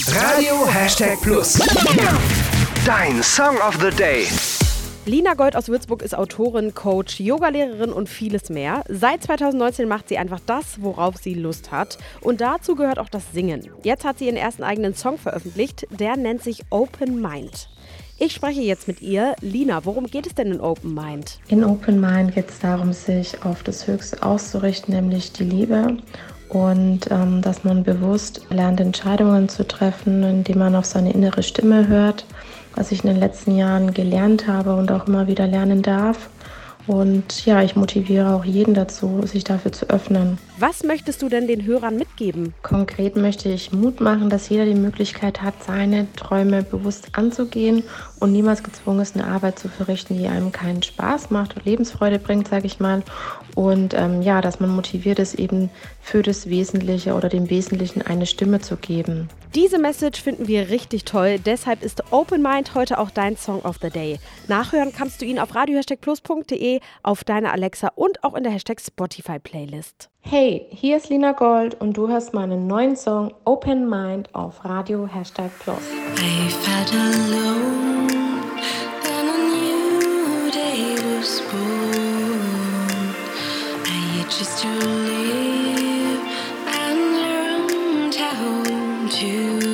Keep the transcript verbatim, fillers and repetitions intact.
Radio Hashtag Plus. Dein Song of the Day. Lina Gold aus Würzburg ist Autorin, Coach, Yogalehrerin und vieles mehr. Seit zweitausendneunzehn macht sie einfach das, worauf sie Lust hat. Und dazu gehört auch das Singen. Jetzt hat sie ihren ersten eigenen Song veröffentlicht, der nennt sich Open Mind. Ich spreche jetzt mit ihr. Lina, worum geht es denn in Open Mind? In Open Mind geht es darum, sich auf das Höchste auszurichten, nämlich die Liebe. Und ähm, dass man bewusst lernt, Entscheidungen zu treffen, indem man auf seine innere Stimme hört, was ich in den letzten Jahren gelernt habe und auch immer wieder lernen darf. Und ja, ich motiviere auch jeden dazu, sich dafür zu öffnen. Was möchtest du denn den Hörern mitgeben? Konkret möchte ich Mut machen, dass jeder die Möglichkeit hat, seine Träume bewusst anzugehen und niemals gezwungen ist, eine Arbeit zu verrichten, die einem keinen Spaß macht und Lebensfreude bringt, sage ich mal. Und ähm, ja, dass man motiviert ist, eben für das Wesentliche oder dem Wesentlichen eine Stimme zu geben. Diese Message finden wir richtig toll, deshalb ist Open Mind heute auch dein Song of the Day. Nachhören kannst du ihn auf radio hashtag plus punkt de, auf deiner Alexa und auch in der Hashtag Spotify Playlist. Hey, hier ist Lina Gold und du hörst meinen neuen Song Open Mind auf Radio Hashtag Plus. I felt alone, then a new day was born. I just to live and learned how to